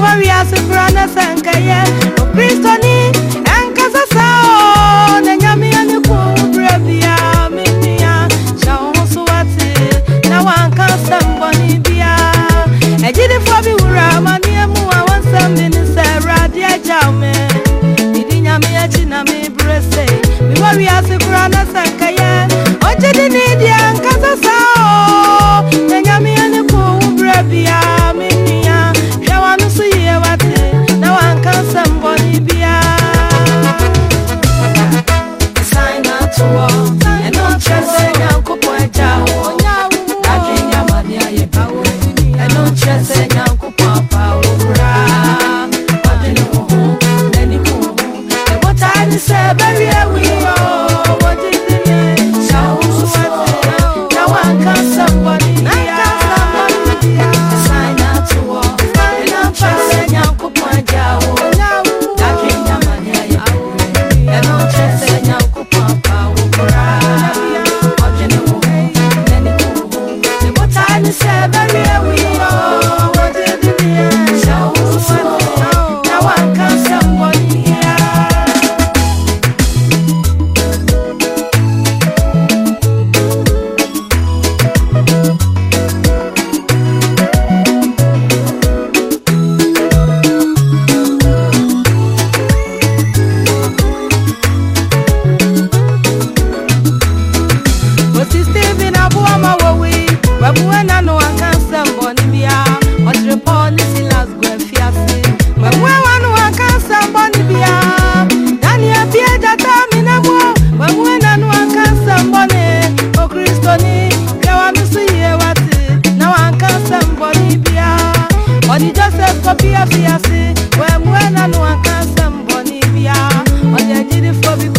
worry as a brother Sankaye, O Christoni, and Casasao, Nanyami and the poor Bravia, Minia, Shawasuati, now one can somebody be a Jidi Fabi Ura, Mania Mua, one some minister, Radia Jame, Idinyami, Chinami, Bresse, we worry as a brother Sankaye, O Jidi Nidia, and Casasao, Nanyami and the poor Bravia, Minia, Shawanusi, now one can somebody be a sign out to all, and don't trust a young couple. Just a young papa, what I say, very we are. What is the name? Now one can somebody, sign out to all, and I'm just a young papa. And don't trust a young papa, what I say, very we are. When I know I can't somebody be on the